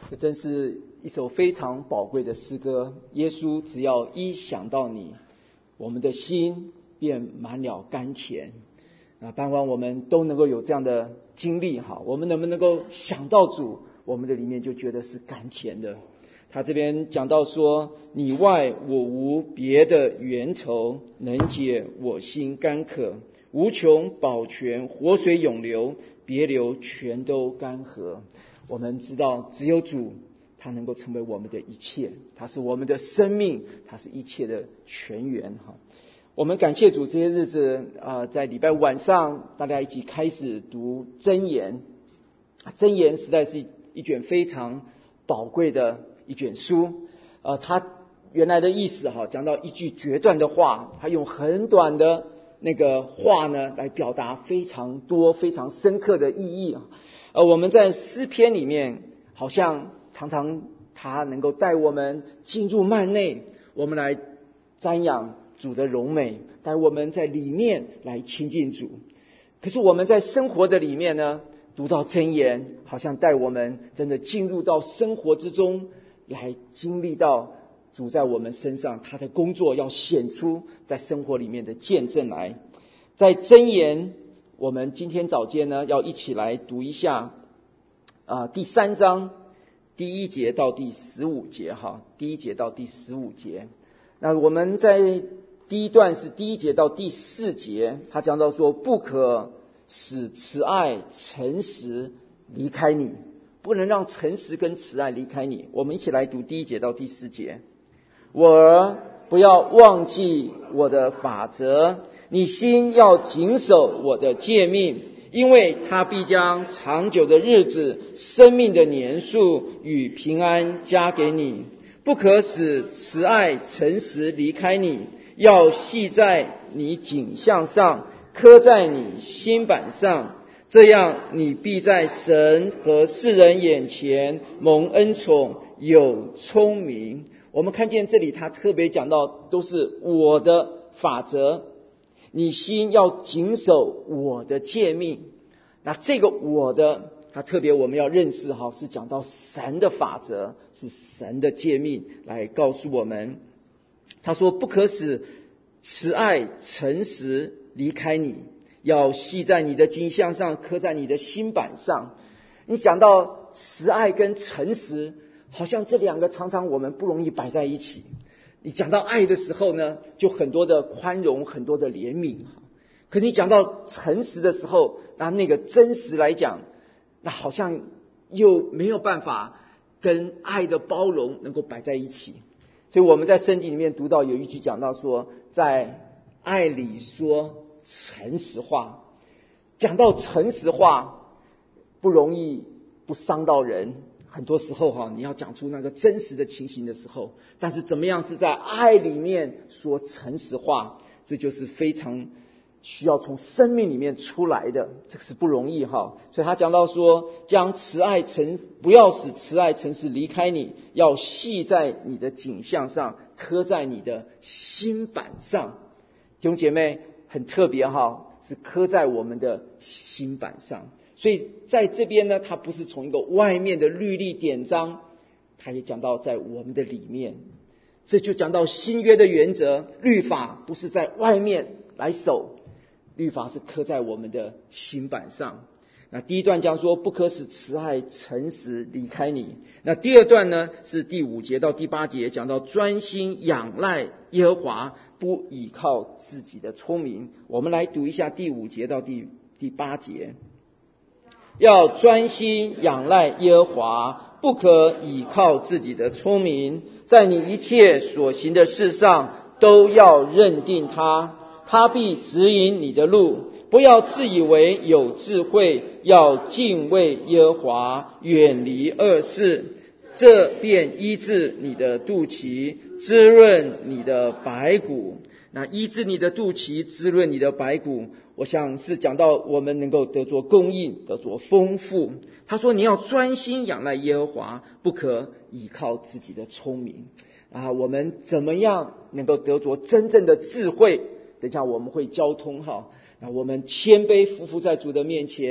这真是一首非常宝贵的诗歌。耶稣，只要一想到你，我们的心便满了甘甜。盼望我们都能够有这样的经历哈。我们能不能够想到主，我们的里面就觉得是甘甜的。他这边讲到说，你外我无别的源头，能解我心干渴，无穷宝泉，活水永流，别流全都干涸。我们知道只有主，他能够成为我们的一切，他是我们的生命，他是一切的泉源哈。我们感谢主，这些日子在礼拜晚上大家一起开始读箴言。箴言实在是一卷非常宝贵的一卷书。它原来的意思讲到一句决断的话，它用很短的那个话呢来表达非常多非常深刻的意义。我们在诗篇里面好像常常它能够带我们进入幔内，我们来瞻仰主的荣美，带我们在里面来亲近主。可是我们在生活的里面呢，读到箴言好像带我们真的进入到生活之中，来经历到主在我们身上他的工作，要显出在生活里面的见证来。在箴言我们今天早间呢要一起来读一下第3章第1节到第15节第1节到第15节。那我们在第一段是第1节到第4节，他讲到说，不可使慈爱诚实离开你，不能让诚实跟慈爱离开你。我们一起来读第1节到第4节。我儿，不要忘记我的法则，你心要谨守我的诫命，因为他必将长久的日子、生命的年数与平安加给你。不可使慈爱诚实离开你，要系在你颈项上，刻在你心板上，这样你必在神和世人眼前蒙恩宠，有聪明。我们看见这里他特别讲到都是我的法则，你心要谨守我的诫命。那这个我的他特别我们要认识是讲到神的法则，是神的诫命来告诉我们。他说不可使慈爱诚实离开你，要系在你的颈项上，刻在你的心板上。你讲到慈爱跟诚实，好像这两个常常我们不容易摆在一起。你讲到爱的时候呢，就很多的宽容，很多的怜悯。可你讲到诚实的时候，那个真实来讲，那好像又没有办法跟爱的包容能够摆在一起。所以我们在圣经里面读到有一句讲到说，在爱里说诚实话。讲到诚实话不容易不伤到人，很多时候你要讲出那个真实的情形的时候，但是怎么样是在爱里面说诚实话，这就是非常需要从生命里面出来的，这个是不容易所以他讲到说，不要使慈爱诚实离开你，要系在你的颈项上，刻在你的心板上。弟兄姐妹，很特别是刻在我们的心板上。所以在这边呢，他不是从一个外面的律例典章，他也讲到在我们的里面。这就讲到新约的原则，律法不是在外面来守，律法是刻在我们的心板上。那第一段讲说，不可使慈爱诚实离开你。那第二段呢，是第5节到第8节，讲到专心仰赖耶和华，不倚靠自己的聪明。我们来读一下第5节到第8节。要专心仰赖耶和华，不可倚靠自己的聪明，在你一切所行的事上都要认定他，他必指引你的路。不要自以为有智慧，要敬畏耶和华，远离恶事，这便医治你的肚脐，滋润你的白骨。那医治你的肚脐，滋润你的白骨，我想是讲到我们能够得着供应，得着丰富。他说你要专心仰赖耶和华，不可倚靠自己的聪明。我们怎么样能够得着真正的智慧？等一下我们会交通那我们谦卑匍匐在主的面前，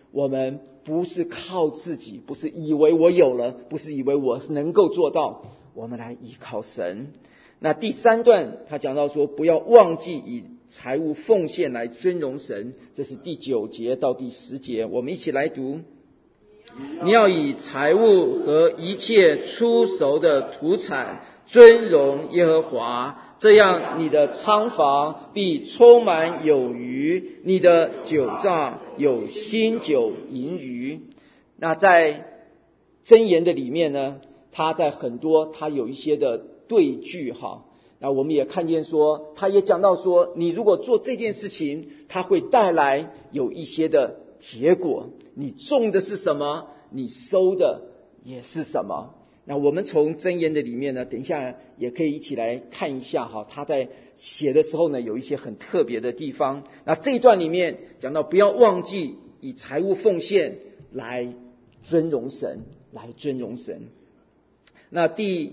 我们不是靠自己，不是以为我有了，不是以为我能够做到，我们来依靠神。那第3段他讲到说，不要忘记以财物奉献来尊荣神，这是第9节到第10节，我们一起来读。你要以财物和一切出熟的土产尊荣耶和华，这样你的仓房必充满有余，你的酒榨有新酒盈余。那在箴言的里面呢，它在很多它有一些的对句哈。那我们也看见说，他也讲到说，你如果做这件事情，它会带来有一些的结果。你种的是什么，你收的也是什么。那我们从箴言的里面呢，等一下也可以一起来看一下哈，他在写的时候呢，有一些很特别的地方。那这一段里面讲到，不要忘记以财物奉献来尊荣神，来尊荣神。那第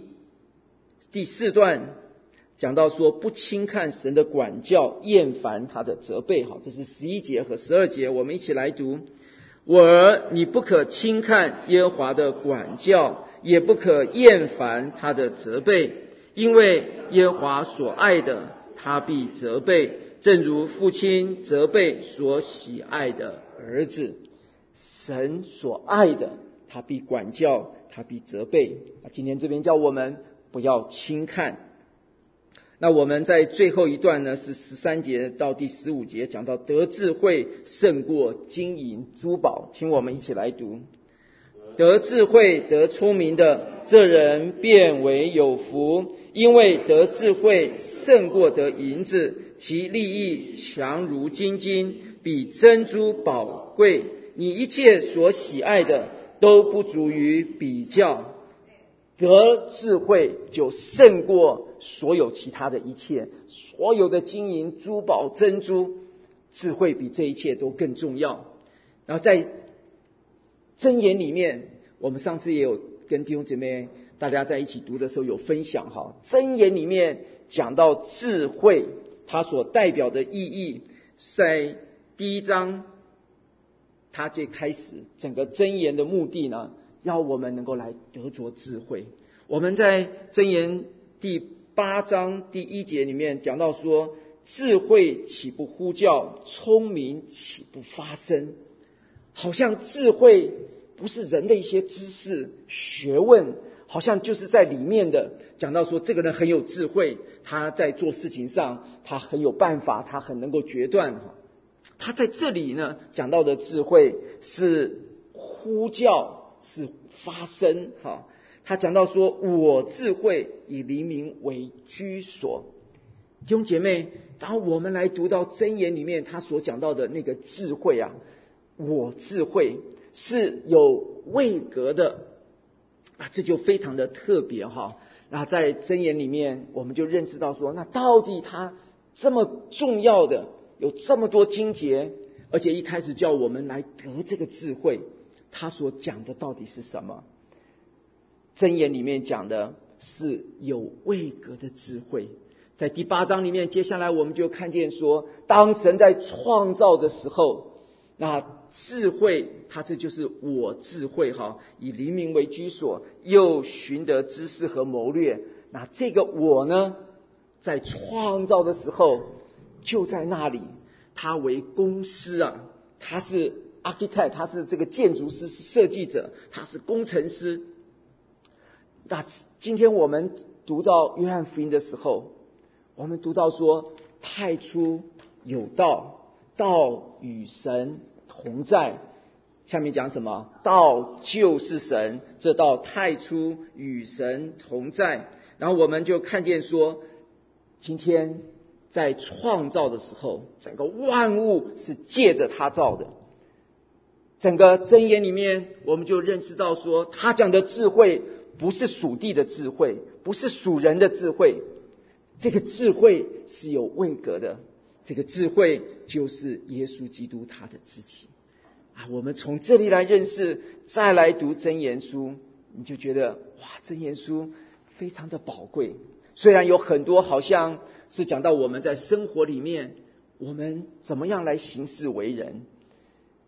4段讲到说，不轻看神的管教，厌烦他的责备。好，这是11节和12节，我们一起来读。我儿，你不可轻看耶和华的管教，也不可厌烦他的责备，因为耶和华所爱的，他必责备，正如父亲责备所喜爱的儿子。神所爱的，他必管教，他必责备。今天这边叫我们不要轻看。那我们在最后一段呢，是13节到第15节，讲到得智慧胜过金银珠宝。请我们一起来读。得智慧得聪明的，这人便为有福，因为得智慧胜过得银子，其利益强如金金，比珍珠宝贵。你一切所喜爱的都不足于比较。得智慧就胜过所有其他的一切，所有的金银珠宝珍珠，智慧比这一切都更重要。然后在箴言里面，我们上次也有跟弟兄姐妹大家在一起读的时候有分享哈，箴言里面讲到智慧它所代表的意义，在第1章它最开始整个箴言的目的呢，要我们能够来得着智慧。我们在箴言第8章第1节里面讲到说，智慧岂不呼叫，聪明岂不发声。好像智慧不是人的一些知识学问，好像就是在里面的讲到说，这个人很有智慧，他在做事情上他很有办法，他很能够决断。他在这里呢讲到的智慧是呼叫，是发声。他讲到说，我智慧以黎明为居所。弟兄姐妹，当我们来读到箴言里面他所讲到的那个智慧啊，我智慧是有位格的啊，这就非常的特别哈。那在箴言里面我们就认识到说，那到底它这么重要的，有这么多经节，而且一开始叫我们来得这个智慧，他所讲的到底是什么？箴言里面讲的是有位格的智慧。在第8章里面，接下来我们就看见说，当神在创造的时候，那智慧它这就是我智慧哈，以黎明为居所，又寻得知识和谋略。那这个我呢，在创造的时候就在那里，他为工师啊，他是 architect， 他是这个建筑师，是设计者，他是工程师。那今天我们读到约翰福音的时候，我们读到说，太初有道，道与神同在。下面讲什么？道就是神，这道太初与神同在。然后我们就看见说，今天在创造的时候，整个万物是借着他造的。整个箴言里面我们就认识到说，他讲的智慧不是属地的智慧，不是属人的智慧，这个智慧是有位格的，这个智慧就是耶稣基督他的自己啊。我们从这里来认识，再来读箴言书，你就觉得哇，箴言书非常的宝贵。虽然有很多好像是讲到我们在生活里面我们怎么样来行事为人，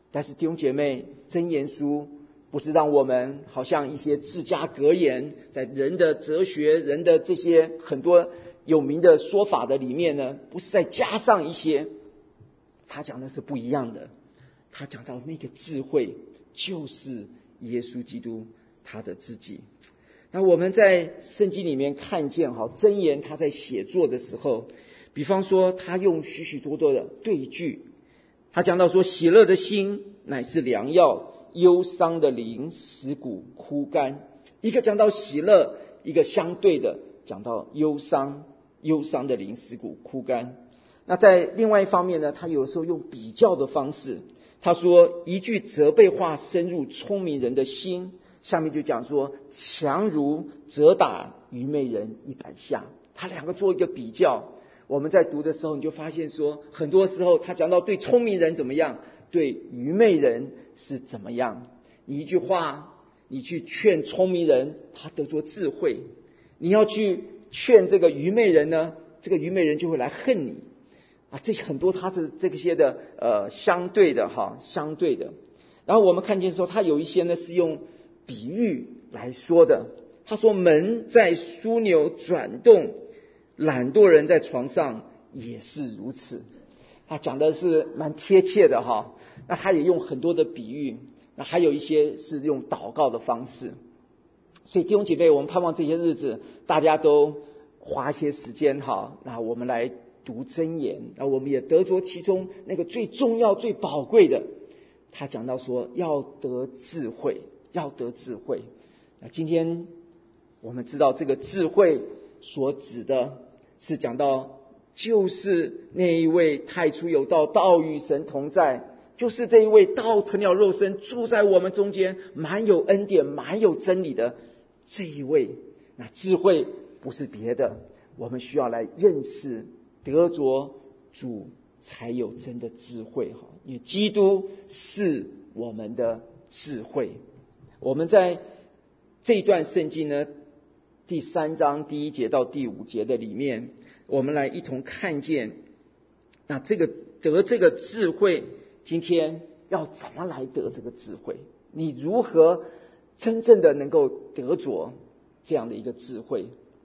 但是弟兄姐妹，箴言书不是让我们好像一些自家格言，在人的哲学、人的这些很多有名的说法的里面呢，不是再加上一些，他讲的是不一样的。他讲到那个智慧就是耶稣基督他的自己。那我们在圣经里面看见箴言他在写作的时候，比方说他用许许多多的对句，他讲到说，喜乐的心乃是良药，忧伤的灵使骨枯干。一个讲到喜乐，一个相对的讲到忧伤，忧伤的灵使骨枯干。那在另外一方面呢，他有时候用比较的方式，他说一句责备话深入聪明人的心，下面就讲说强如责打愚昧人100下。他两个做一个比较，我们在读的时候你就发现说，很多时候他讲到对聪明人怎么样，对愚昧人是怎么样。你一句话，你去劝聪明人，他得着智慧；你要去劝这个愚昧人呢，这个愚昧人就会来恨你啊。这很多他是这些的相对的相对的。然后我们看见说，他有一些呢是用比喻来说的。他说门在枢纽转动，懒惰人在床上也是如此。他讲的是蛮贴切的那他也用很多的比喻，那还有一些是用祷告的方式。所以弟兄姐妹，我们盼望这些日子大家都花一些时间那我们来读箴言，那我们也得着其中那个最重要最宝贵的。他讲到说要得智慧，要得智慧。那今天我们知道这个智慧所指的是讲到就是那一位太初有道，道与神同在，就是这一位道成了肉身，住在我们中间，满有恩典，满有真理的这一位。那智慧不是别的，我们需要来认识得着主才有真的智慧因为基督是我们的智慧。我们在这一段圣经呢，第3章第1节到第5节的里面，我们来一同看见，那这个得这个智慧，今天要怎么来得这个智慧？你如何真正的能够得着这样的一个智慧？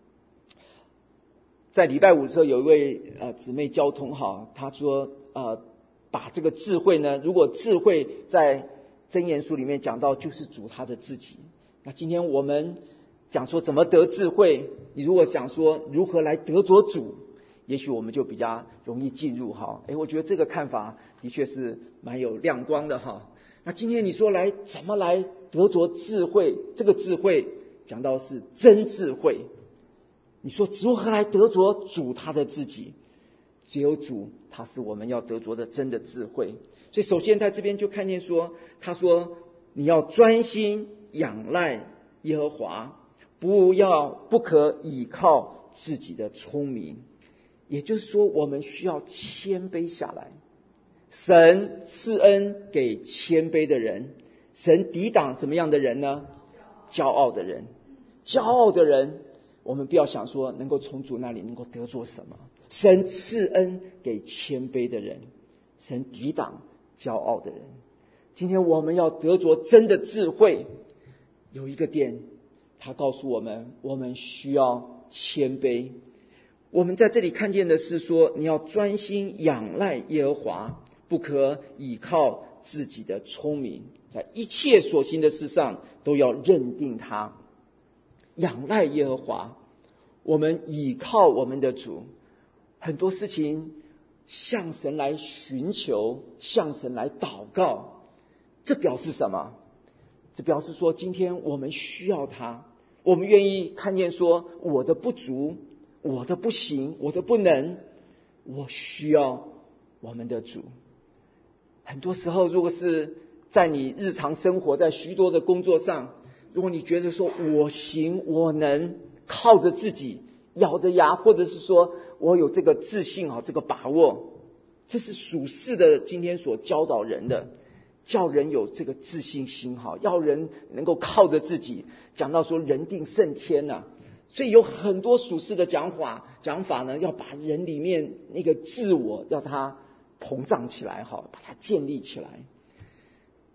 在礼拜5的时候，有一位姊妹交通她说把这个智慧呢，如果智慧在箴言书里面讲到就是主他的自己，那今天我们讲说怎么得智慧，你如果想说如何来得着主，也许我们就比较容易进入我觉得这个看法的确是蛮有亮光的那今天你说怎么来得着智慧，这个智慧讲到是真智慧，你说如何来得着主他的自己？只有主他是我们要得着的真的智慧。所以首先在这边就看见说，他说你要专心仰赖耶和华，不可倚靠自己的聪明。也就是说我们需要谦卑下来，神赐恩给谦卑的人，神抵挡什么样的人呢？骄傲的人。骄傲的人我们不要想说能够从主那里能够得着什么，神赐恩给谦卑的人，神抵挡骄傲的人。今天我们要得着真的智慧，有一个点他告诉我们，我们需要谦卑。我们在这里看见的是说，你要专心仰赖耶和华，不可倚靠自己的聪明，在一切所行的事上都要认定他。仰赖耶和华，我们倚靠我们的主，很多事情向神来寻求，向神来祷告，这表示什么？这表示说今天我们需要他，我们愿意看见说我的不足，我的不行，我的不能，我需要我们的主。很多时候如果是在你日常生活，在许多的工作上，如果你觉得说我行我能，靠着自己咬着牙，或者是说我有这个自信这个把握，这是属世的今天所教导人的，叫人有这个自信心要人能够靠着自己，讲到说人定胜天所以有很多属世的讲法呢，要把人里面那个自我要它膨胀起来把它建立起来。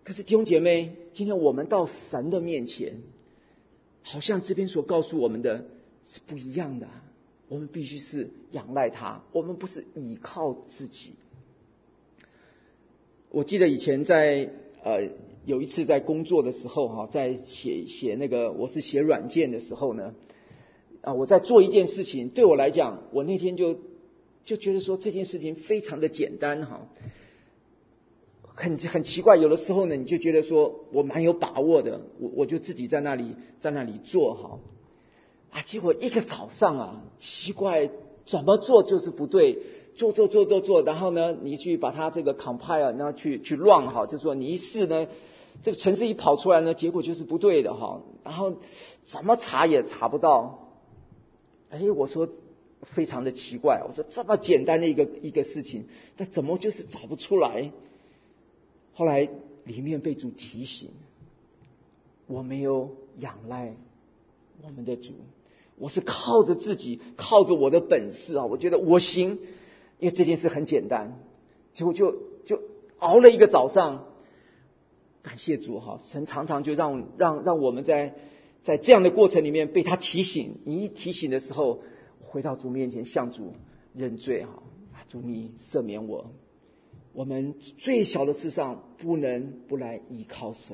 可是弟兄姐妹，今天我们到神的面前，好像这边所告诉我们的是不一样的。我们必须是仰赖他，我们不是倚靠自己。我记得以前在有一次在工作的时候在写那个我是写软件的时候呢，我在做一件事情，对我来讲，我那天就觉得说这件事情非常的简单很奇怪。有的时候呢，你就觉得说我蛮有把握的，我就自己在那里做结果一个早上奇怪，怎么做就是不对，做，然后呢，你去把它这个 compile， 然后去 run 就是说你一试呢，这个程式一跑出来呢，结果就是不对的然后怎么查也查不到。我说非常的奇怪，我说这么简单的一个事情，但怎么就是找不出来？后来里面被主提醒，我没有仰赖我们的主，我是靠着自己，靠着我的本事我觉得我行，因为这件事很简单。结果就熬了一个早上。感谢主神常常就让我们在这样的过程里面被他提醒。你一提醒的时候，回到主面前向主认罪主你赦免我。我们最小的事上不能不来依靠神。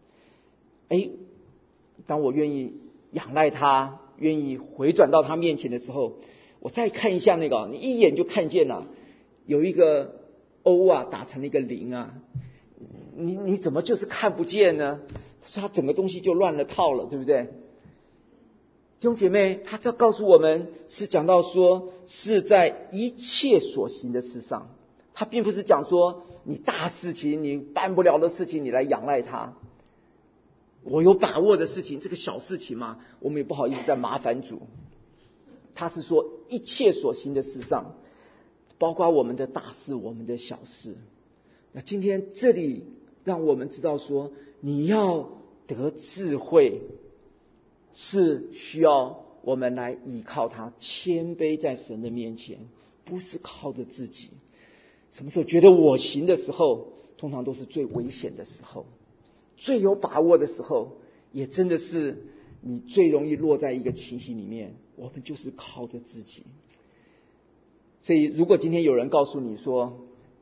当我愿意仰赖他，愿意回转到他面前的时候，我再看一下那个，你一眼就看见了有一个 O 打成了一个0你怎么就是看不见呢？他整个东西就乱了套了，对不对？弟兄姐妹，他这告诉我们是讲到说是在一切所行的事上，他并不是讲说你大事情你办不了的事情你来仰赖他。我有把握的事情，这个小事情嘛，我们也不好意思再麻烦主。他是说一切所行的事上，包括我们的大事我们的小事。那今天这里让我们知道说，你要得智慧是需要我们来依靠他，谦卑在神的面前，不是靠着自己。什么时候觉得我行的时候，通常都是最危险的时候，最有把握的时候，也真的是你最容易落在一个情形里面，我们就是靠着自己。所以如果今天有人告诉你说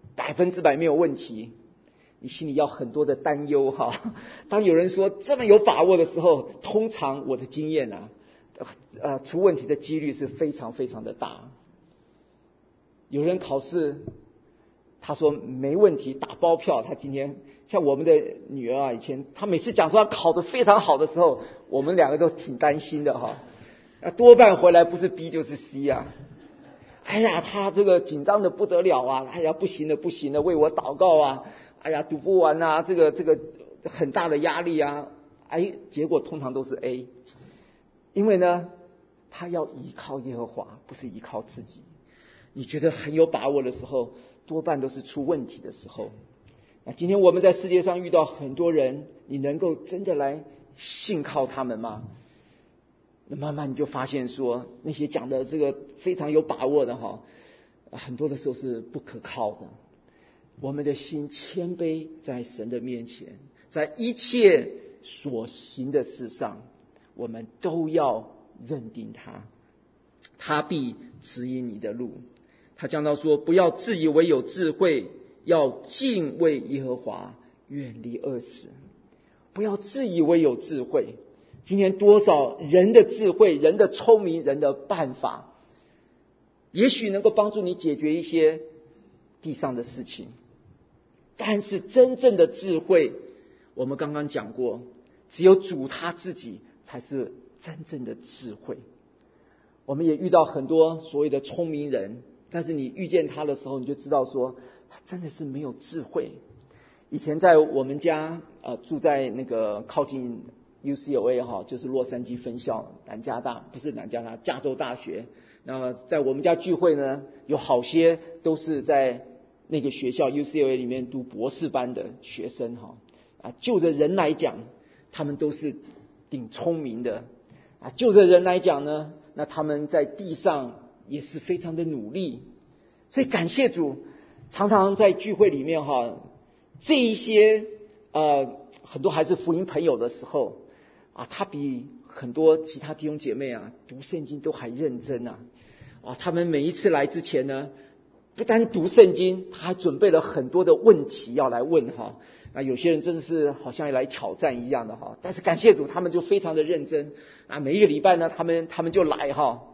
100%没有问题，你心里要很多的担忧当有人说这么有把握的时候，通常我的经验出问题的几率是非常非常的大。有人考试他说没问题，打包票。他今天像我们的女儿以前她每次讲说她考得非常好的时候，我们两个都挺担心的多半回来不是 B 就是 C 他这个紧张的不得了不行了，为我祷告读不完这个很大的压力结果通常都是 A。 因为呢他要依靠耶和华，不是依靠自己。你觉得很有把握的时候，多半都是出问题的时候。今天我们在世界上遇到很多人，你能够真的来信靠他们吗？那慢慢你就发现说，那些讲的这个非常有把握的很多的时候是不可靠的。我们的心谦卑在神的面前，在一切所行的事上，我们都要认定他，他必指引你的路。他讲到说，不要自以为有智慧，要敬畏耶和华，远离恶事。不要自以为有智慧。今天多少人的智慧，人的聪明，人的办法，也许能够帮助你解决一些地上的事情，但是真正的智慧，我们刚刚讲过，只有主他自己才是真正的智慧。我们也遇到很多所谓的聪明人，但是你遇见他的时候，你就知道说他真的是没有智慧。以前在我们家住在那个靠近 UCLA 就是洛杉矶分校，加州大学。那么在我们家聚会呢，有好些都是在那个学校 UCLA 里面读博士班的学生就着人来讲，他们都是挺聪明的就着人来讲呢，那他们在地上也是非常的努力。所以感谢主，常常在聚会里面这一些很多还是福音朋友的时候他比很多其他弟兄姐妹读圣经都还认真他们每一次来之前呢，不单读圣经，他还准备了很多的问题要来问那有些人真的是好像来挑战一样的但是感谢主，他们就非常的认真每一个礼拜呢，他们就来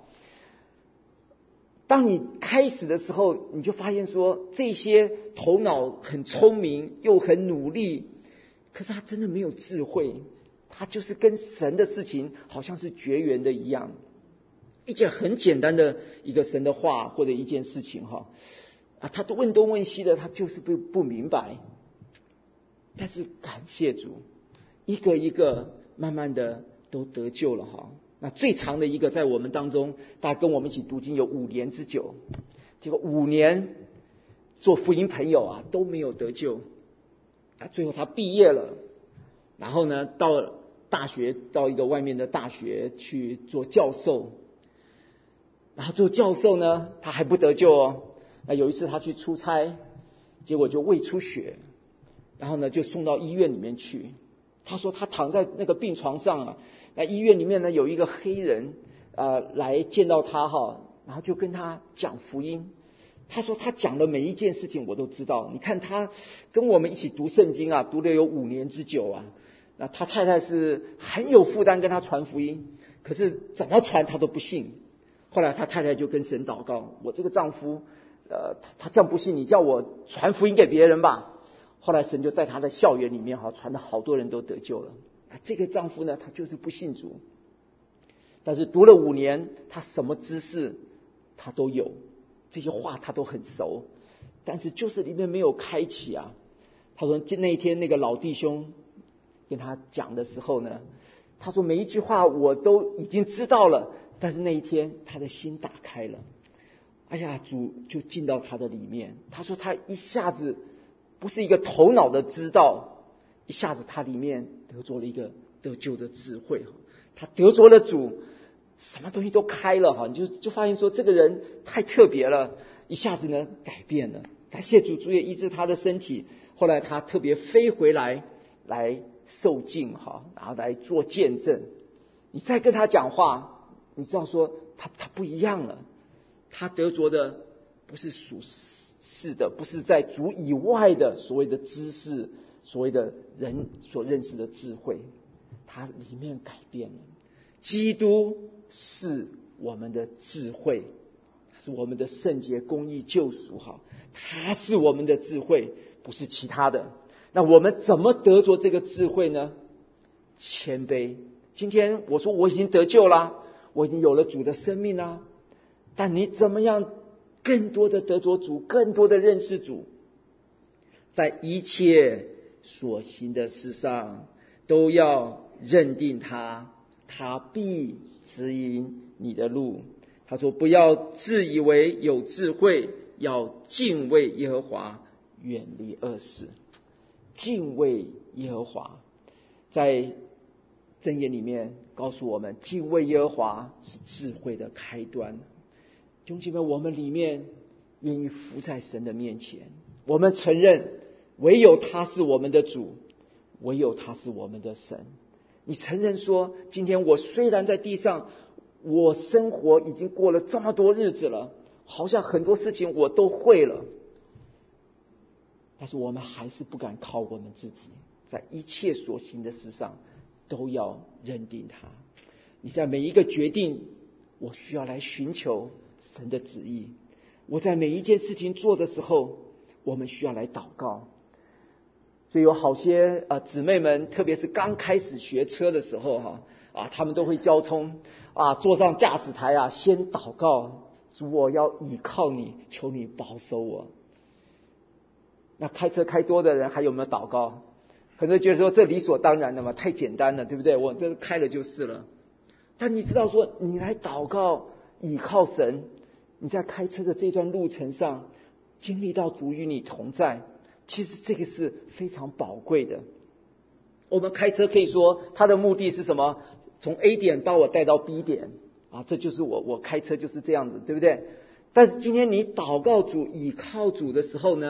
当你开始的时候，你就发现说，这些头脑很聪明又很努力，可是他真的没有智慧，他就是跟神的事情好像是绝缘的一样。一件很简单的一个神的话或者一件事情他都问东问西的，他就是不明白。但是感谢主，一个一个慢慢的都得救了那最长的一个在我们当中，大家跟我们一起读经有5年之久，结果5年做福音朋友都没有得救最后他毕业了，然后呢到大学，到一个外面的大学去做教授，然后做教授呢他还不得救那有一次他去出差，结果就胃出血，然后呢就送到医院里面去。他说他躺在那个病床上那医院里面呢有一个黑人来见到他然后就跟他讲福音。他说他讲的每一件事情我都知道，你看他跟我们一起读圣经读了有5年之久那他太太是很有负担跟他传福音，可是怎么传他都不信。后来他太太就跟神祷告，我这个丈夫他这样不信，你叫我传福音给别人吧。后来神就在他的校园里面传了好多人都得救了。这个丈夫呢他就是不信主，但是读了5年，他什么知识他都有，这些话他都很熟，但是就是里面没有开启他说那一天那个老弟兄跟他讲的时候呢，他说每一句话我都已经知道了，但是那一天他的心打开了，主就进到他的里面。他说他一下子不是一个头脑的知道，一下子他里面得着了一个得救的智慧他得着了主，什么东西都开了你就发现说这个人太特别了，一下子呢改变了。感谢主，主也医治他的身体。后来他特别飞回来受浸然后来做见证。你再跟他讲话，你知道说他不一样了，他得着的不是属世的，不是在主以外的所谓的知识，所谓的人所认识的智慧，他里面改变了。基督是我们的智慧，是我们的圣洁公义救赎他是我们的智慧，不是其他的。那我们怎么得着这个智慧呢？谦卑。今天我说我已经得救了，我已经有了主的生命了，但你怎么样更多的得着主，更多的认识主？在一切所行的事上都要认定他，他必指引你的路。他说不要自以为有智慧，要敬畏耶和华，远离恶事。敬畏耶和华，在箴言里面告诉我们，敬畏耶和华是智慧的开端。弟兄姐妹，我们里面愿意伏在神的面前，我们承认唯有他是我们的主，唯有他是我们的神。你承认说，今天我虽然在地上，我生活已经过了这么多日子了，好像很多事情我都会了，但是我们还是不敢靠我们自己，在一切所行的事上都要认定他。你在每一个决定，我需要来寻求神的旨意。我在每一件事情做的时候，我们需要来祷告。所以有好些姊妹们，特别是刚开始学车的时候他们都会交通坐上驾驶台先祷告，主，我要倚靠你，求你保守我。那开车开多的人还有没有祷告？可能觉得说这理所当然的嘛，太简单了，对不对？我这开了就是了。但你知道说，你来祷告倚靠神，你在开车的这段路程上经历到主与你同在，其实这个是非常宝贵的。我们开车可以说它的目的是什么？从 A 点把我带到 B 点这就是我开车就是这样子，对不对？但是今天你祷告主倚靠主的时候呢，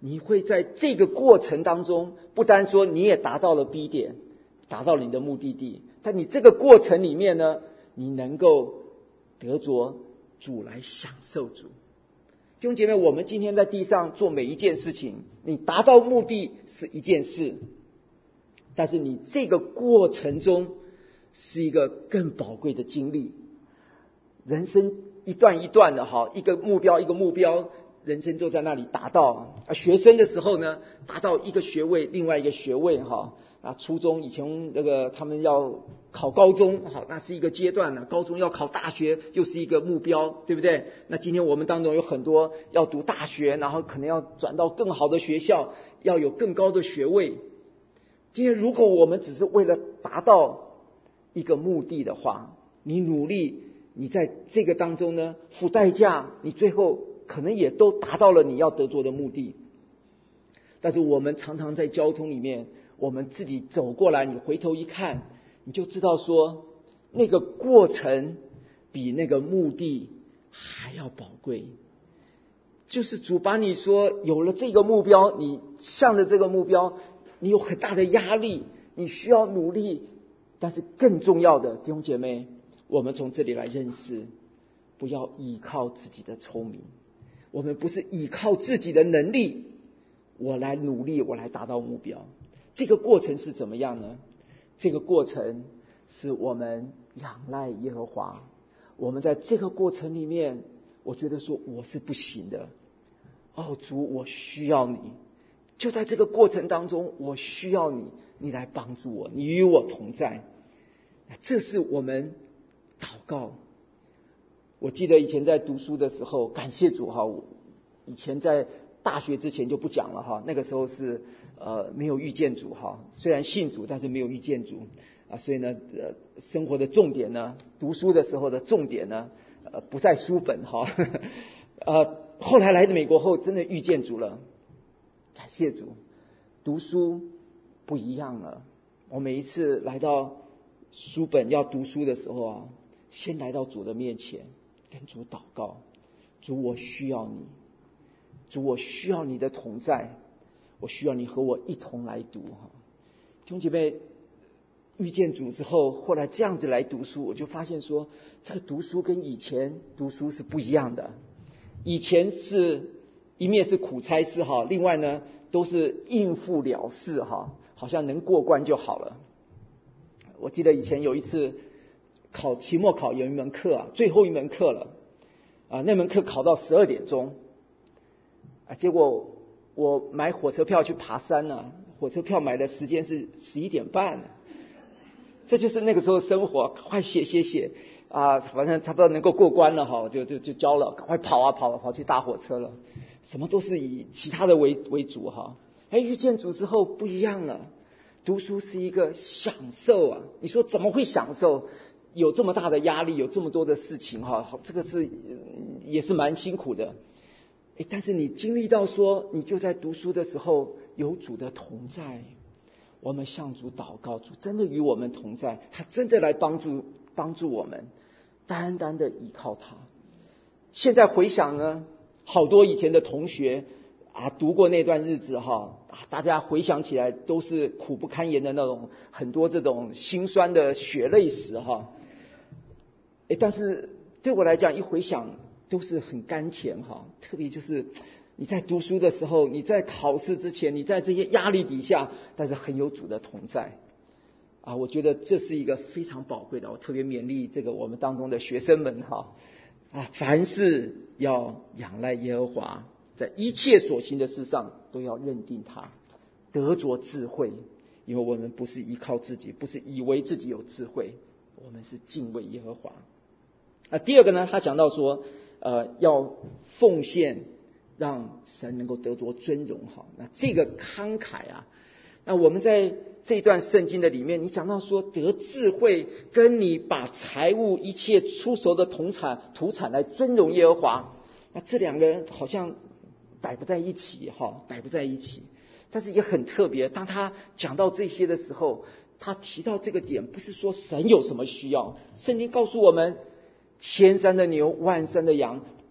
你会在这个过程当中，不单说你也达到了 B 点，达到了你的目的地，但你这个过程里面呢，你能够得着主来享受主。弟兄姐妹，我们今天在地上做每一件事情，你达到目的是一件事，但是你这个过程中是一个更宝贵的经历。人生一段一段的一个目标一个目标，人生就在那里达到。学生的时候呢，达到一个学位另外一个学位初中以前他们要考高中，那是一个阶段了，高中要考大学又是一个目标，对不对？那今天我们当中有很多要读大学，然后可能要转到更好的学校，要有更高的学位。今天如果我们只是为了达到一个目的的话，你努力，你在这个当中呢付代价，你最后可能也都达到了你要得着的目的。但是我们常常在交通里面，我们自己走过来，你回头一看，你就知道说，那个过程比那个目的还要宝贵。就是主把你说有了这个目标，你向着这个目标，你有很大的压力，你需要努力。但是更重要的，弟兄姐妹，我们从这里来认识，不要依靠自己的聪明，我们不是依靠自己的能力，我来努力，我来达到目标。这个过程是怎么样呢？这个过程是我们仰赖耶和华。我们在这个过程里面，我觉得说我是不行的，主，我需要你。就在这个过程当中，我需要你，你来帮助我，你与我同在。这是我们祷告。我记得以前在读书的时候，感谢主以前在大学之前就不讲了那个时候是没有遇见主虽然信主，但是没有遇见主所以呢生活的重点呢，读书的时候的重点呢不在书本后来来美国后真的遇见主了，感谢主，读书不一样了。我每一次来到书本要读书的时候先来到主的面前，跟主祷告，主，我需要你，主，我需要你的同在，我需要你和我一同来读弟兄姐妹，遇见主之后，后来这样子来读书，我就发现说，这个读书跟以前读书是不一样的。以前是一面是苦差事另外呢都是应付了事好像能过关就好了。我记得以前有一次期末考有一门课最后一门课了那门课考到12点钟结果我买火车票去爬山火车票买的时间是11点半这就是那个时候生活，赶快写反正差不多能够过关了就交了，赶快跑去搭火车了，什么都是以其他的为主遇见主之后不一样了，读书是一个享受你说怎么会享受？有这么大的压力，有这么多的事情这个是也是蛮辛苦的但是你经历到说，你就在读书的时候有主的同在，我们向主祷告，主真的与我们同在，他真的来帮助我们，单单的依靠他。现在回想呢，好多以前的同学读过那段日子大家回想起来都是苦不堪言的那种，很多这种辛酸的血泪史但是对我来讲一回想都是很甘甜特别就是你在读书的时候，你在考试之前，你在这些压力底下，但是很有主的同在我觉得这是一个非常宝贵的。我特别勉励这个我们当中的学生们凡事要仰赖耶和华，在一切所行的事上都要认定他，得着智慧，因为我们不是依靠自己，不是以为自己有智慧，我们是敬畏耶和华第二个呢，他讲到说要奉献，让神能够得着尊荣那这个慷慨那我们在这段圣经的里面，你讲到说得智慧，跟你把财物一切出熟的土产来尊荣耶和华，那这两个人好像摆不在一起但是也很特别，当他讲到这些的时候，他提到这个点，不是说神有什么需要，圣经告诉我们，千山的牛，万山的羊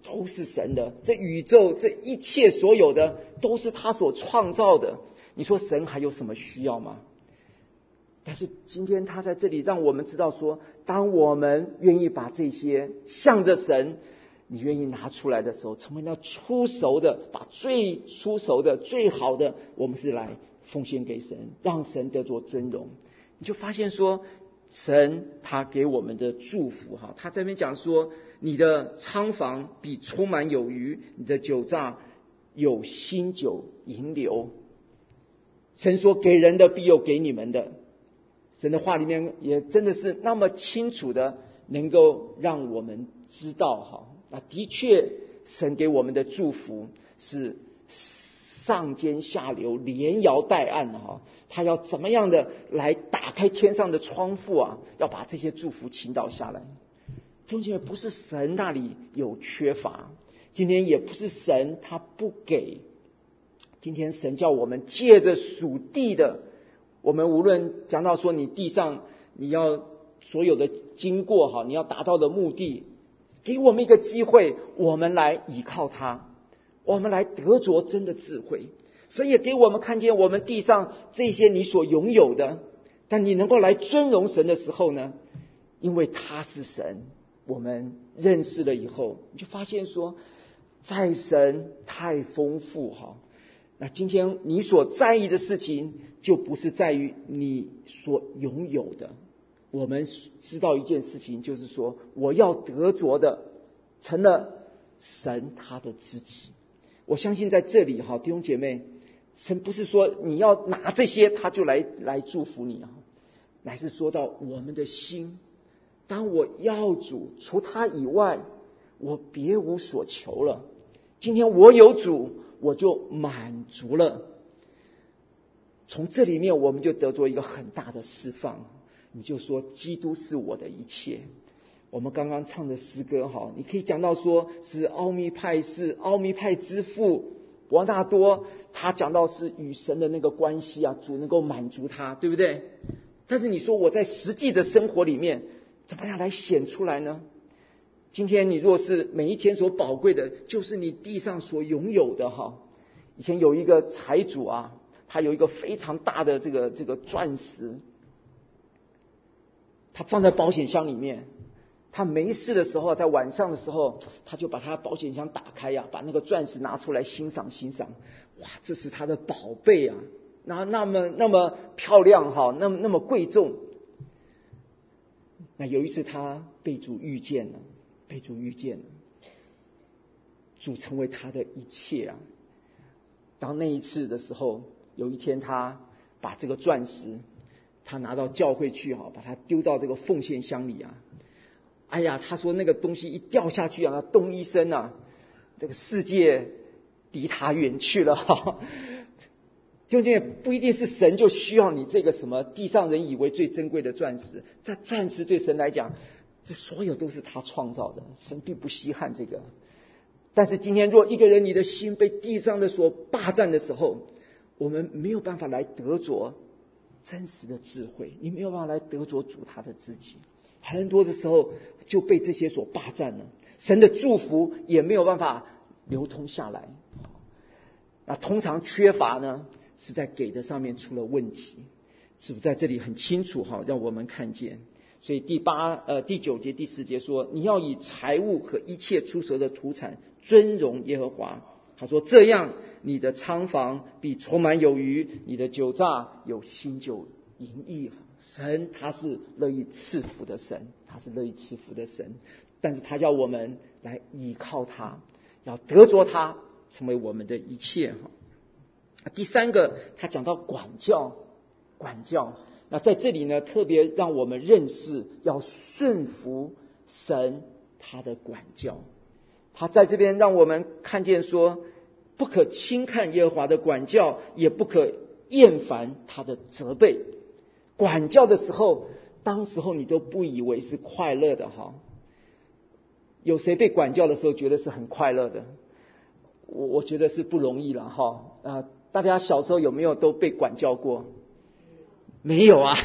都是神的，这宇宙这一切所有的都是他所创造的。你说神还有什么需要吗？但是今天他在这里让我们知道说，当我们愿意把这些向着神，你愿意拿出来的时候，成为那出熟的，把最出熟的最好的，我们是来奉献给神，让神得着尊荣。你就发现说，神他给我们的祝福哈，他这边讲说，你的仓房必充满有余，你的酒榨有新酒盈流。神说给人的必有给你们的，神的话里面也真的是那么清楚的能够让我们知道哈。那的确神给我们的祝福是上尖下流，连摇带按哈，他要怎么样的来打开天上的窗户啊，要把这些祝福倾倒下来。弟兄姐妹，不是神那里有缺乏，今天也不是神他不给，今天神叫我们借着属地的，我们无论讲到说你地上你要所有的经过哈，你要达到的目的，给我们一个机会，我们来依靠他，我们来得着真的智慧。神也给我们看见我们地上这些你所拥有的，但你能够来尊荣神的时候呢，因为他是神，我们认识了以后，你就发现说，在神太丰富哈。那今天你所在意的事情，就不是在于你所拥有的。我们知道一件事情，就是说，我要得着的，成了神他的知己。我相信在这里哈，弟兄姐妹，神不是说你要拿这些他就来祝福你啊，乃是说到我们的心。当我要主，除他以外，我别无所求了。今天我有主，我就满足了。从这里面我们就得着一个很大的释放。你就说基督是我的一切。我们刚刚唱的诗歌哈，你可以讲到说是奥秘派之父伯纳多，他讲到是与神的那个关系啊，主能够满足他，对不对？但是你说我在实际的生活里面怎么样来显出来呢？今天你若是每一天所宝贵的就是你地上所拥有的哈。以前有一个财主啊，他有一个非常大的这个钻石，他放在保险箱里面，他没事的时候，在晚上的时候，他就把他保险箱打开呀，把那个钻石拿出来欣赏。哇，这是他的宝贝啊，那么漂亮哈，那么贵重。那有一次他被主遇见了，主成为他的一切啊。当那一次的时候，有一天他把这个钻石他拿到教会去哈，把它丢到这个奉献箱里啊。哎呀，他说那个东西一掉下去啊，那咚一声啊，这个世界离他远去了哈。究竟不一定是神就需要你这个什么地上人以为最珍贵的钻石，这钻石对神来讲，这所有都是他创造的，神并不稀罕这个。但是今天若一个人你的心被地上的所霸占的时候，我们没有办法来得着真实的智慧，你没有办法来得着主他的自己，很多的时候就被这些所霸占了，神的祝福也没有办法流通下来。那通常缺乏呢，是在给的上面出了问题，是不是在这里很清楚哈，让我们看见。所以第9节第10节说，你要以财物和一切出熟的土产尊荣耶和华。他说这样你的仓房必充满有余，你的酒榨有新酒盈溢。神他是乐意赐福的神，但是他要我们来依靠他，要得着他，成为我们的一切。第三个他讲到管教。那在这里呢，特别让我们认识要顺服神他的管教。他在这边让我们看见说，不可轻看耶和华的管教，也不可厌烦他的责备。管教的时候，当时候你都不以为是快乐的哈。有谁被管教的时候觉得是很快乐的？我觉得是不容易了哈。大家小时候有没有都被管教过？没有啊，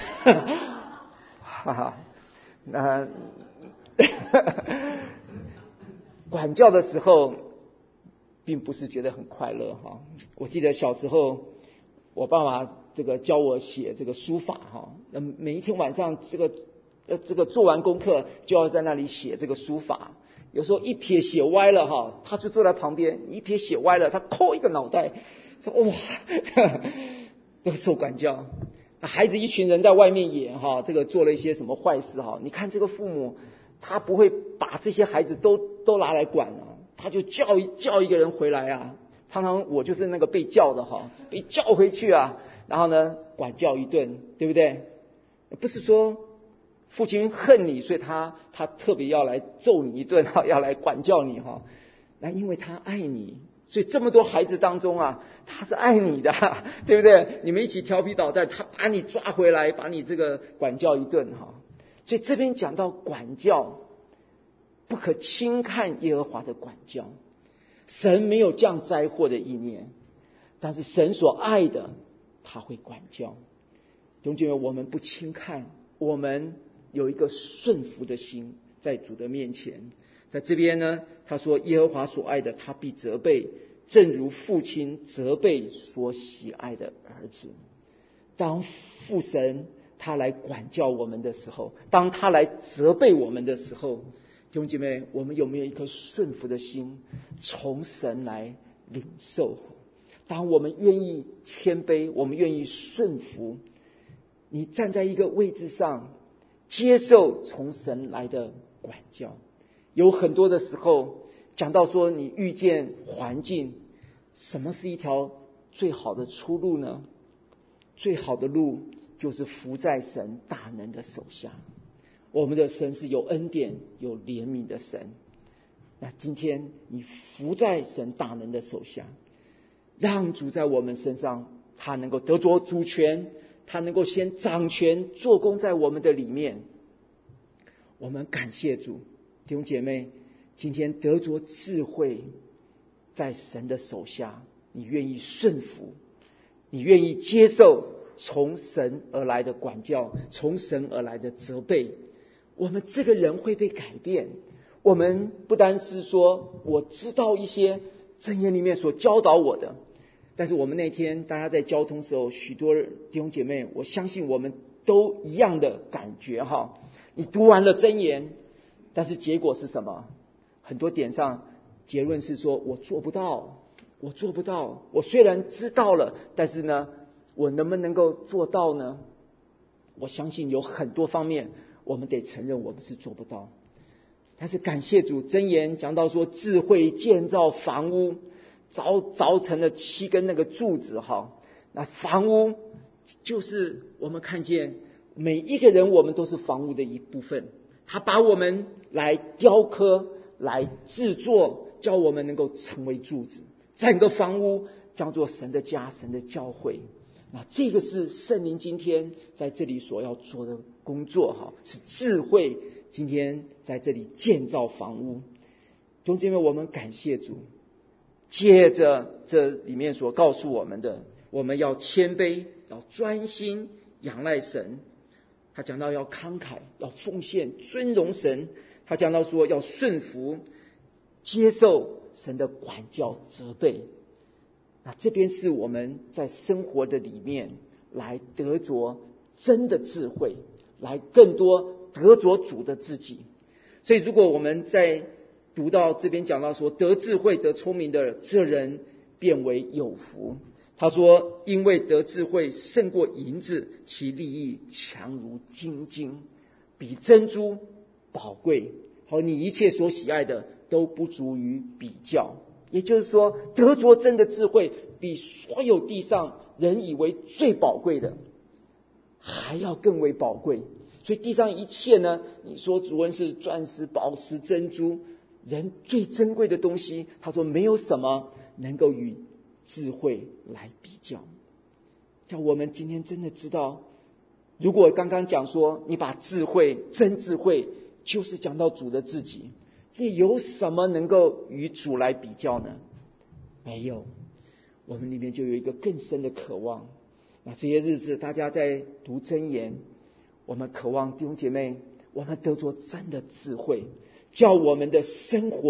管教的时候并不是觉得很快乐哈。我记得小时候我爸爸教我写书法哈，每一天晚上这个做完功课就要在那里写这个书法，有时候一撇写歪了哈，他就坐在旁边，一撇写歪了，他扣一个脑袋，说哇，这个受管教。孩子一群人在外面演哈，做了一些什么坏事哈，你看这个父母他不会把这些孩子都拿来管了，他就叫一个人回来啊。常常我就是那个被叫的哈，被叫回去啊，然后呢管教一顿，对不对？不是说父亲恨你，所以他特别要来揍你一顿哈，要来管教你哈。那因为他爱你，所以这么多孩子当中啊，他是爱你的，对不对？你们一起调皮捣蛋，他把你抓回来，把你管教一顿哈。所以这边讲到管教，不可轻看耶和华的管教。神没有降灾祸的意念，但是神所爱的他会管教。弟兄姐妹，我们不轻看，我们有一个顺服的心在主的面前。在这边呢，他说耶和华所爱的他必责备，正如父亲责备所喜爱的儿子。当父神他来管教我们的时候，当他来责备我们的时候，弟兄姐妹，我们有没有一颗顺服的心从神来领受？当我们愿意谦卑，我们愿意顺服，你站在一个位置上接受从神来的管教。有很多的时候讲到说，你遇见环境，什么是一条最好的出路呢？最好的路就是服在神大能的手下。我们的神是有恩典有怜悯的神。那今天你服在神大能的手下，让主在我们身上，他能够得着主权，他能够先掌权做工在我们的里面。我们感谢主。弟兄姐妹，今天得着智慧在神的手下，你愿意顺服，你愿意接受从神而来的管教，从神而来的责备，我们这个人会被改变。我们不单是说我知道一些箴言里面所教导我的，但是我们那天大家在交通的时候，许多弟兄姐妹，我相信我们都一样的感觉哈。你读完了箴言，但是结果是什么？很多点上结论是说我做不到。我虽然知道了，但是呢，我能不能够做到呢？我相信有很多方面我们得承认我们是做不到。但是感谢主，箴言讲到说智慧建造房屋，凿成了7根那个柱子哈。那房屋就是我们看见每一个人，我们都是房屋的一部分。他把我们来雕刻，来制作，叫我们能够成为柱子。整个房屋叫做神的家，神的教会。那这个是圣灵今天在这里所要做的工作哈，是智慧今天在这里建造房屋。弟兄姐妹，我们感谢主。接着这里面所告诉我们的，我们要谦卑，要专心仰赖神。他讲到要慷慨，要奉献，尊荣神。他讲到说要顺服，接受神的管教责备。那这边是我们在生活的里面来得着真的智慧，来更多得着主的自己。所以如果我们在读到这边讲到说得智慧得聪明的这人变为有福，他说因为得智慧胜过银子，其利益强如金金，比珍珠宝贵，好，你一切所喜爱的都不足于比较。也就是说，得着真的智慧比所有地上人以为最宝贵的还要更为宝贵。所以地上一切呢，你说主问是钻石宝石珍珠，人最珍贵的东西，他说没有什么能够与智慧来比较。叫我们今天真的知道，如果刚刚讲说你把智慧真智慧就是讲到主的自己，这有什么能够与主来比较呢？没有。我们里面就有一个更深的渴望。那这些日子大家在读箴言，我们渴望弟兄姐妹，我们得着真的智慧，叫我们的生活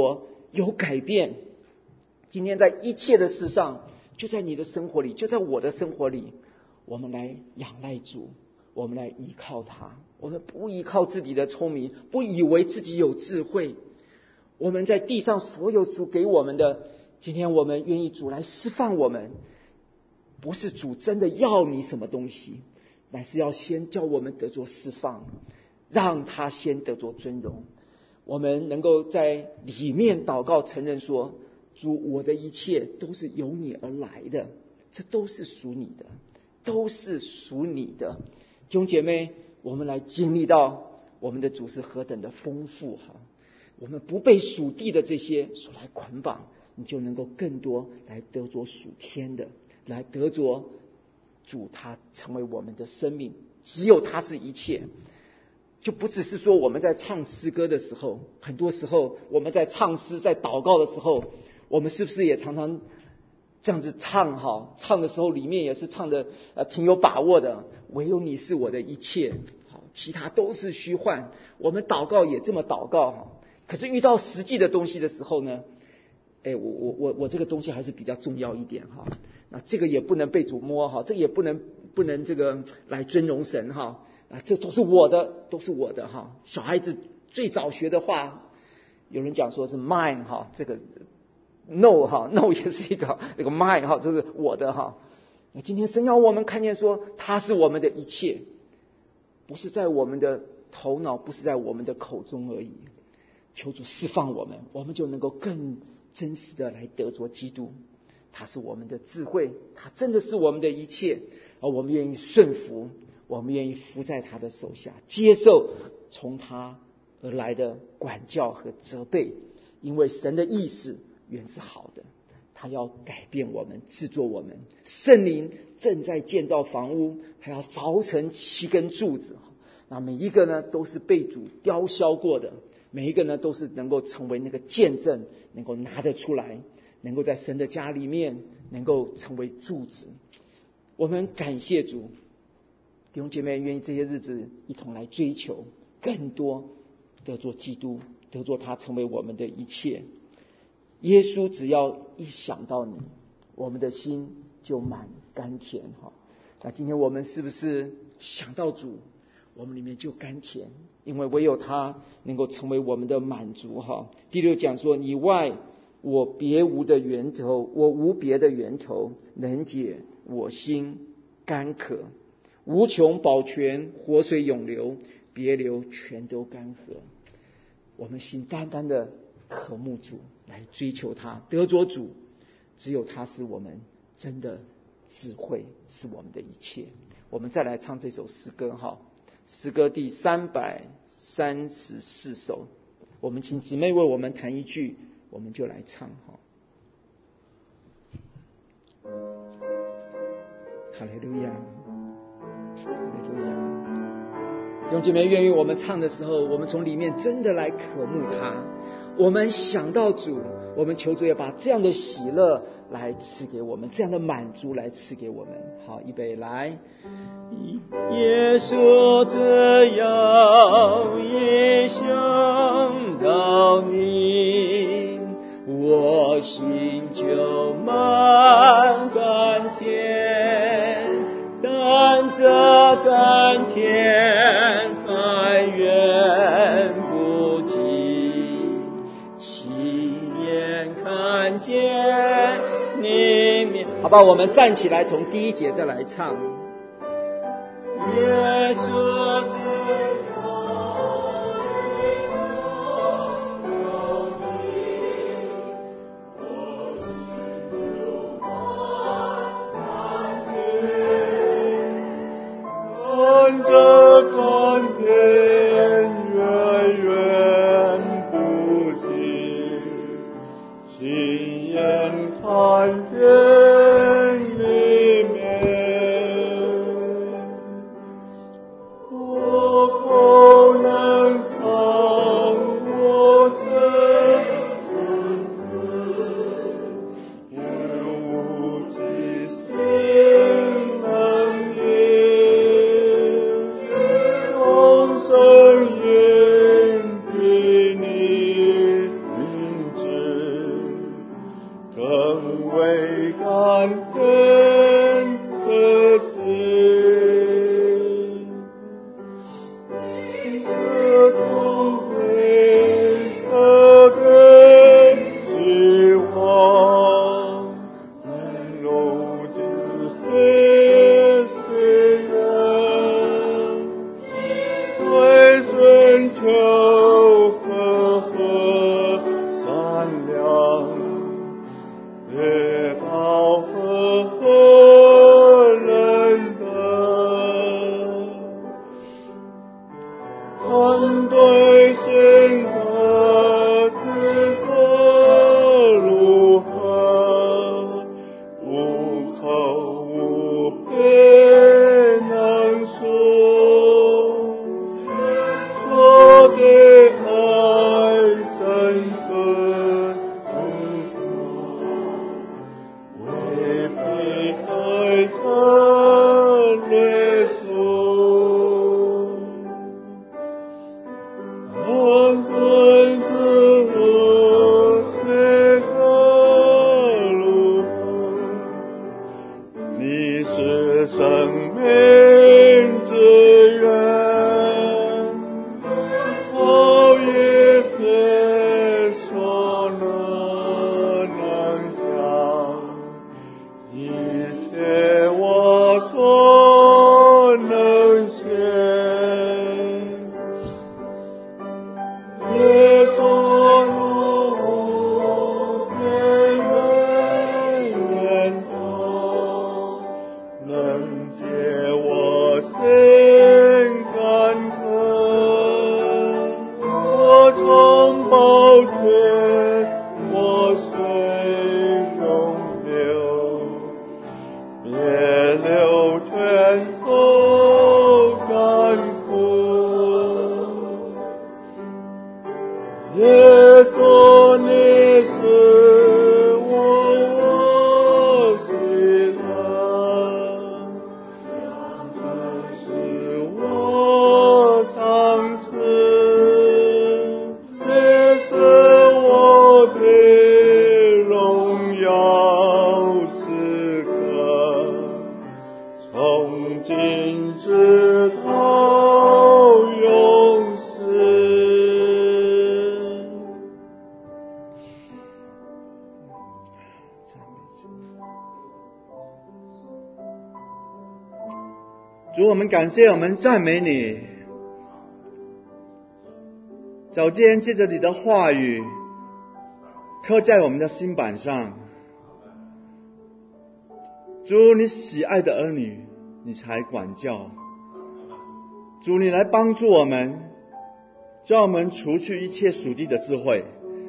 有改变。今天在一切的事上，就在你的生活里，就在我的生活里，我们来仰赖主，我们来依靠他。我们不依靠自己的聪明，不以为自己有智慧。我们在地上所有主给我们的，今天我们愿意主来释放我们。不是主真的要你什么东西，乃是要先叫我们得着释放，让他先得着尊荣。我们能够在里面祷告，承认说，主，我的一切都是由你而来的，这都是属你的，都是属你的。弟兄姐妹，我们来经历到我们的主是何等的丰富哈！我们不被属地的这些所来捆绑，你就能够更多来得着属天的，来得着主他成为我们的生命，只有他是一切。就不只是说我们在唱诗歌的时候，很多时候我们在唱诗在祷告的时候，我们是不是也常常这样子唱哈？唱的时候里面也是唱的挺有把握的，唯有你是我的一切，好，其他都是虚幻。我们祷告也这么祷告哈，可是遇到实际的东西的时候呢，我这个东西还是比较重要一点哈。那这个也不能被主摸哈，这个也不能这个来尊荣神哈。这都是我的，都是我的哈。小孩子最早学的话，有人讲说是 mine 哈，这个 no 哈 no 也是一个那个 mine 哈，这是我的哈。那今天神要我们看见说，他是我们的一切，不是在我们的头脑，不是在我们的口中而已。求主释放我们，我们就能够更真实的来得着基督。他是我们的智慧，他真的是我们的一切，而我们愿意顺服。我们愿意服在他的手下，接受从他而来的管教和责备，因为神的意思原是好的，他要改变我们，制作我们。圣灵正在建造房屋，他要凿成7根柱子，那每一个呢都是被主雕削过的，每一个呢都是能够成为那个见证，能够拿得出来，能够在神的家里面能够成为柱子。我们感谢主，弟兄姐妹愿意这些日子一同来追求更多，得着基督，得着他成为我们的一切。耶稣只要一想到你，我们的心就满甘甜哈。那今天我们是不是想到主，我们里面就甘甜？因为唯有他能够成为我们的满足哈。第6讲说，你外我别无的源头，我无别的源头能解我心干渴。无穷宝泉，活水永流，别流全都干涸。我们心单单的渴慕主，来追求他，得着主，只有他是我们真的智慧，是我们的一切。我们再来唱这首诗歌哈，诗歌第334首。我们请姊妹为我们弹一句，我们就来唱哈。哈利路亚。弟兄姐妹，愿意我们唱的时候，我们从里面真的来渴慕他。我们想到主，我们求主也把这样的喜乐来赐给我们，这样的满足来赐给我们。好，预备来。耶稣，只要一想到你，我心就满甘甜，但这甘甜还远不及，亲眼看见你面。好吧，我们站起来，从第1节再来唱。耶稣基督，这甘甜远远不及，亲眼看见里面， 耶稣，你是我喜乐，这是我上次，你是我的荣耀时刻，从今直到永世。主，我们感谢，我们赞美你。早间借着你的话语刻在我们的心板上，主，你喜爱的儿女你才管教，主，你来帮助我们，叫我们除去一切属地的智慧，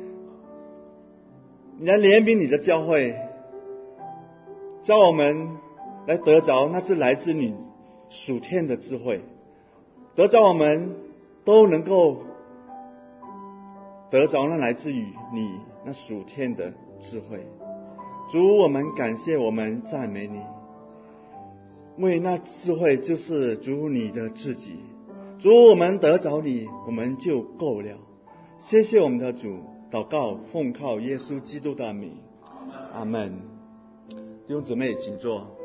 你来怜悯你的教会，叫我们来得着那是来自你属天的智慧，得着我们都能够得着那来自于你那属天的智慧。主，我们感谢，我们赞美你，因为那智慧就是主你的自己。主，我们得着你，我们就够了。谢谢我们的主，祷告奉靠耶稣基督的名，阿们。弟兄姊妹请坐。